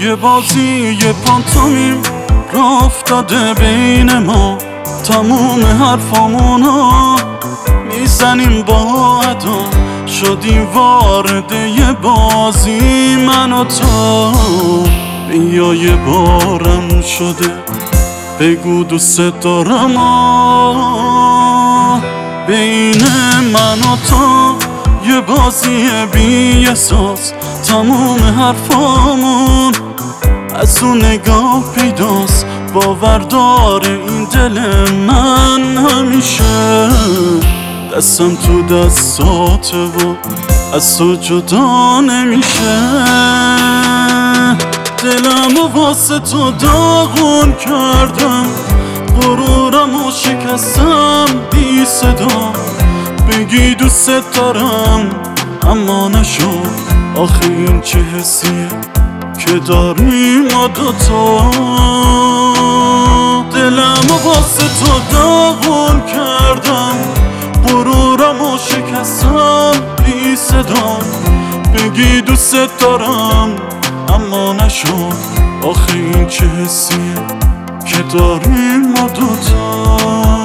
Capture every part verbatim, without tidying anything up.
یه بازی یه پانتومیم راه افتاده بین ما، تموم حرفامونو میزنیم با ادا، شدیم وارد یه بازی من و تو. بیا یه بارم شده بگو دوست دارم، بین من و تو یه بازی بی احساس، تموم حرفامون از اون نگاه پیداست. باوردار این دل من همیشه دستم تو دستاته و از تو جدا نمیشه. دلم و واسه تو داغون کردم، غرورم و شکستم بی صدا. بگی دوست دارم اما نشد، آخه این چه حسیه که داریم ما دوتا. دلم و واسه تو داغون کردم، غرورم و شکستم بی صدا. بگی دوست دارم اما نشد، آخه این چه حسیه که داریم ما دوتا.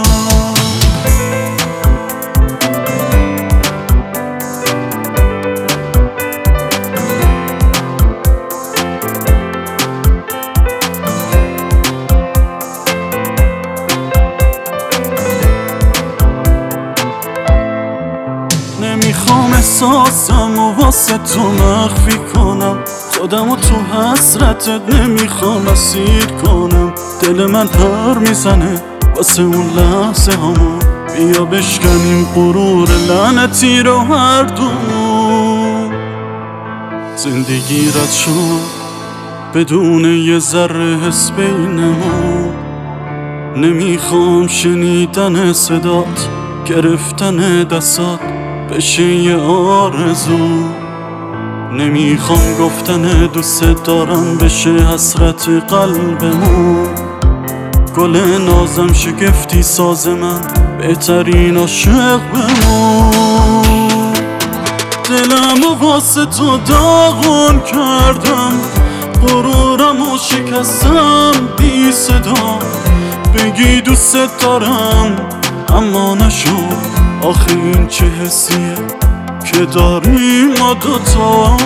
نمیخوام احساسم و واسه تو مخفی کنم، خودم و تو حسرتت نمیخوام اسیر کنم. دل من پر میزنه واسه اون لحظه هامون، بیا بشکنیم غرور لعنتی رو هر دومون. زندگی رد شد بدون یه ذره حس بینمون، نمیخوام شنیدن صدات، گرفتن دستات بشه یه آرزو. نمیخوام گفتن دوست دارم بشه حسرت قلبمون. گل نازم شگفتی ساز من، بهترین عاشق بمون. دلم و واسه تو داغون کردم، غرورم و شکستم بی صدا. بگی دوست دارم اما نشد، آخه این چه حسیه که داریم ما دوتا.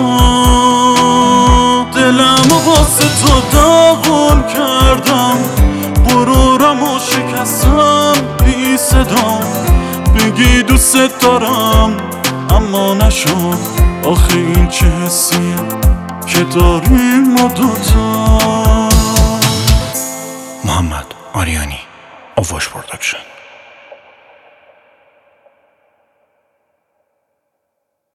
دلم و واسه تو داغون کردم، غرورم و شکستم بی صدا. بگی دوست دارم اما نشد، آخه این چه حسیه که داریم ما دوتا. محمد آریانی، آواش پروداکشن.